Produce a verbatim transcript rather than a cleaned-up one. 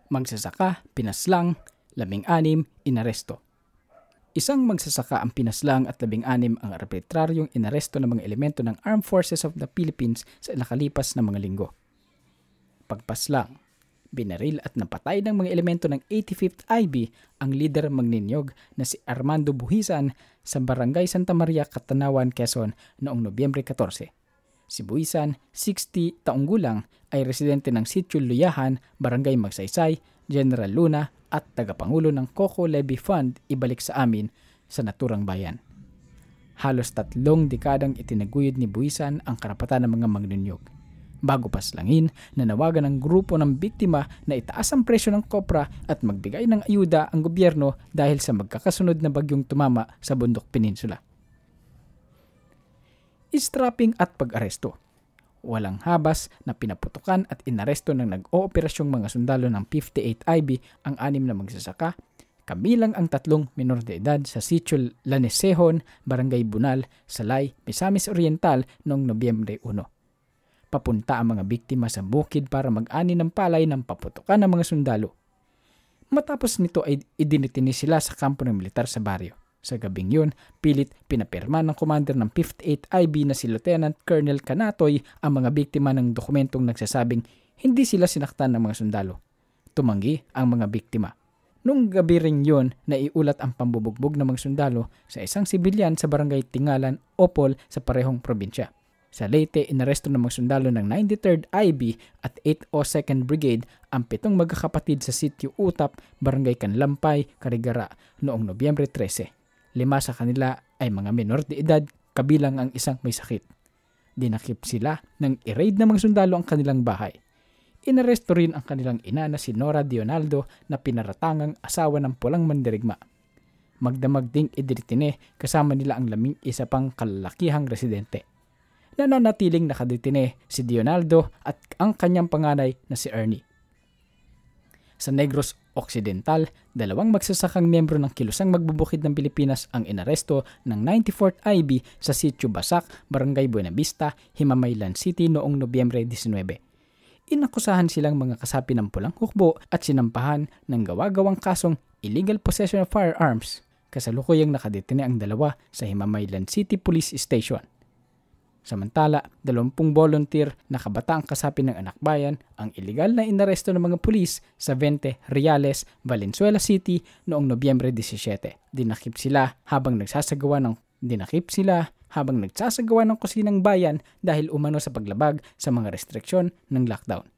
Magsasaka, pinaslang, labing-anim, inaresto. Isang magsasaka ang pinaslang at labing-anim ang arbitraryong inaresto ng mga elemento ng Armed Forces of the Philippines sa nakalipas na mga linggo. Pagpaslang, binaril at napatay ng mga elemento ng eighty-fifth I B ang lider magninyog na si Armando Buhisan sa Barangay Santa Maria, Catanawan, Quezon noong Nobyembre fourteen. Si Buhisan, sixty taong gulang, ay residente ng Sitio Luyahan, Barangay Magsaysay, General Luna at tagapangulo ng Coco Levy Fund Ibalik sa Amin sa naturang bayan. Halos tatlong dekadang itinaguyod ni Buhisan ang karapatan ng mga magninyog. Bago paslangin, nanawagan ng grupo ng biktima na itaas ang presyo ng kopra at magbigay ng ayuda ang gobyerno dahil sa magkakasunod na bagyong tumama sa Bundok Peninsula. Strapping at pag-aresto. Walang habas na pinaputukan at inaresto ng nag-ooperasyong mga sundalo ng fifty-eighth I B ang anim na magsasaka, kabilang ang tatlong minor de edad sa Sitio Lanesehon, Barangay Bunal, Salay, Misamis Oriental noong Nobyembre one. Papunta ang mga biktima sa bukid para mag-ani ng palay ng paputukan ng mga sundalo. Matapos nito ay idinitini sila sa kampo ng militar sa baryo. Sa gabing yun, pilit pinapirma ng commander ng fifty-eighth I B na si Lieutenant Colonel Canatoy ang mga biktima ng dokumentong nagsasabing hindi sila sinaktan ng mga sundalo. Tumanggi ang mga biktima. Noong gabi rin yun, naiulat ang pambubugbog ng mga sundalo sa isang sibilyan sa Barangay Tingalan, Opol sa parehong probinsya. Sa Leyte, inaresto ng mga sundalo ng ninety-third I B at eight oh second Brigade ang pitong magkakapatid sa Sitio Utap, Barangay Canlampay, Carigara noong Nobyembre thirteen. Lima sa kanila ay mga menor de edad, kabilang ang isang may sakit. Dinakip sila nang i-raid ng mga sundalo ang kanilang bahay. Inaresto rin ang kanilang ina na si Nora Dionaldo na pinaratangang asawa ng pulang mandirigma. Magdamag ding idinitine kasama nila ang laming isa pang kalalakihang residente. Nananatiling nakadetine si Dionaldo at ang kanyang panganay na si Ernie. Sa Negros Occidental, dalawang magsasakang miyembro ng Kilusang Magbubukid ng Pilipinas ang inaresto ng ninety-fourth I B sa Sitio Basak, Barangay Buenavista, Himamaylan City noong Nobyembre nineteen. Inakusahan silang mga kasapi ng pulang hukbo at sinampahan ng gawa-gawang kasong illegal possession of firearms. Kasalukuyang nakadetine ang dalawa sa Himamaylan City Police Station. Samantala, dalawampung volunteer na kabataang kasapi ng anak bayan ang iligal na inaresto ng mga pulis sa twenty Reales, Valenzuela City noong Nobyembre seventeen. Dinakip sila habang nagsasagawa ng dinakip sila habang nagsasagawa ng kusinang bayan dahil umano sa paglabag sa mga restriksyon ng lockdown.